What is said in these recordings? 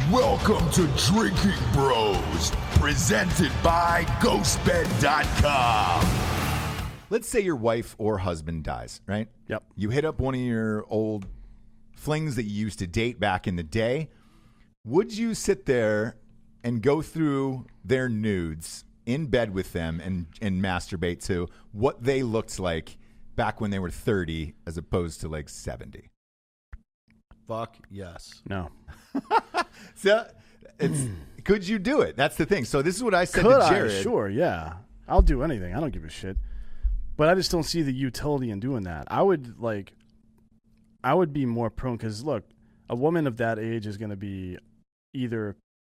Welcome to Drinking Bros, presented by GhostBed.com. Let's say your wife or husband dies, right? Yep. You hit up one of your old flings that you used to date back in the day. Would you sit there and go through their nudes in bed with them and masturbate to what they looked like back when they were 30 as opposed to like 70? Fuck yes. No. So, could you do it? That's the thing. So this is what I said Could to Jared. I? Sure, yeah. I'll do anything. I don't give a shit. But I just don't see the utility in doing that. I would be more prone because, look, a woman of that age is going to be either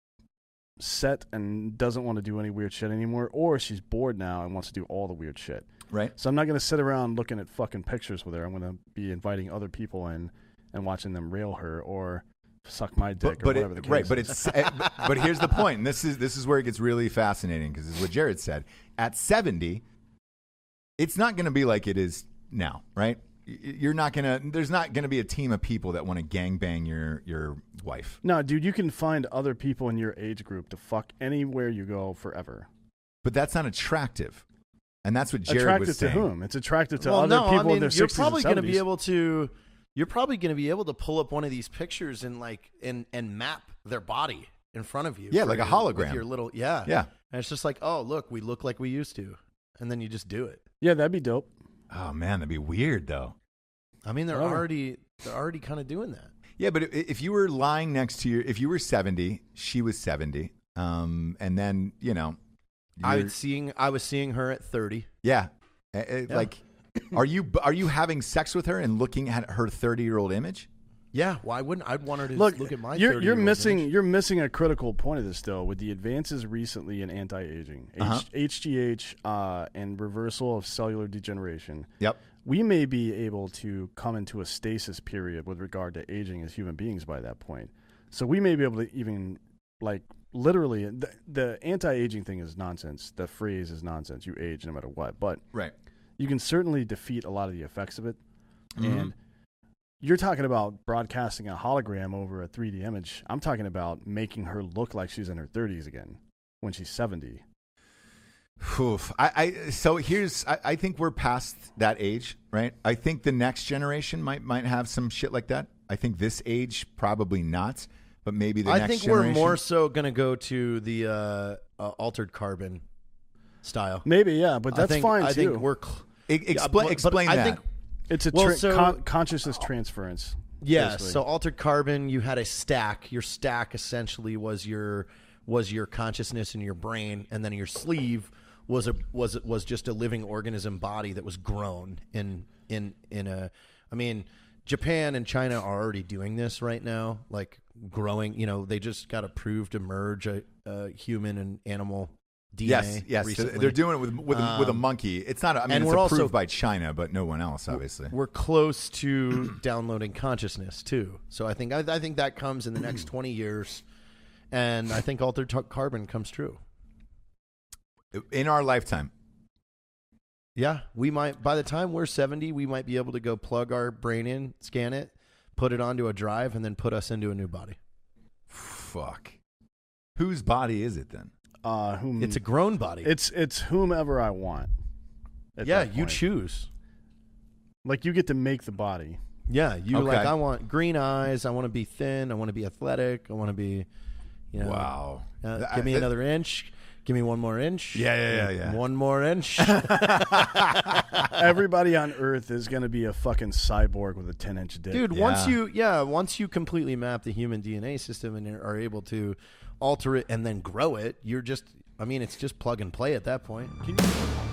set and doesn't want to do any weird shit anymore, or she's bored now and wants to do all the weird shit. Right. So I'm not going to sit around looking at fucking pictures with her. I'm going to be inviting other people in and watching them rail her or suck my dick or whatever the case right, is. but it's but here's the point. And this is where it gets really fascinating because it's what Jared said. At 70, it's not going to be like it is now, right? You're not gonna. There's not going to be a team of people that want to gangbang your wife. No, dude, you can find other people in your age group to fuck anywhere you go forever. But that's not attractive, and that's what Jared Attractive was to saying. whom? It's attractive to Well, other no, people I mean, in their 60s you're probably and going to 70s. be able to. You're probably going to be able to pull up one of these pictures and map their body in front of you. Yeah, for like a your- hologram. with your little yeah. Yeah. And it's just like, oh, look, we look like we used to, and then you just do it. Yeah, that'd be dope. Oh man, that'd be weird though. I mean, they're Whatever. already kind of doing that. Yeah, but if you were lying next to if you were 70, she was 70, and then I you're- was seeing her at 30. yeah, like, are you having sex with her and looking at her 30-year-old image? Yeah, why wouldn't I'd want her to Look, look at my? you're 30-year-old missing image. you're missing a critical point of this though with the advances recently in anti-aging, HGH, and reversal of cellular degeneration. Yep. We may be able to come into a stasis period with regard to aging as human beings by that point. So we may be able to even literally the anti-aging thing is nonsense. The phrase is nonsense. You age no matter what, but Right. you can certainly defeat a lot of the effects of it. Mm-hmm. And you're talking about broadcasting a hologram over a 3D image. I'm talking about making her look like she's in her 30s again when she's 70. Oof. I think we're past that age, right? I think the next generation might have some shit like that. I think this age probably not, but maybe the I next think generation. we're more so going to go to the altered carbon style. Maybe, yeah, but that's fine I too. think we're Explain I that. think It's a Well, so- consciousness transference. yeah. basically. So altered carbon, you had a stack. Your stack essentially was your consciousness in your brain, and then your sleeve was just a living organism body that was grown in a. I mean, Japan and China are already doing this right now, like growing. They just got approved to merge a human and animal DNA. Yes, recently. they're doing it with a monkey. It's not. I mean, and it's we're approved also- by China, but no one else, obviously. We're close to downloading consciousness too. So I think that comes in the next 20 years, and I think altered carbon comes true. In our lifetime. Yeah, we might. By the time we're 70, we might be able to go plug our brain in, scan it, put it onto a drive, and then put us into a new body. Fuck. Whose body is it then? It's a grown body. It's whomever I want. at Yeah, that you point. choose. Like you get to make the body. Yeah, you Okay. like. I want green eyes. I want to be thin. I want to be athletic. I want to be, Wow. Give me another inch. Give me one more inch. Yeah. One more inch. Everybody on Earth is going to be a fucking cyborg with a 10-inch dick. Dude, Yeah. once you completely map the human DNA system and are able to alter it and then grow it, you're just, it's just plug and play at that point.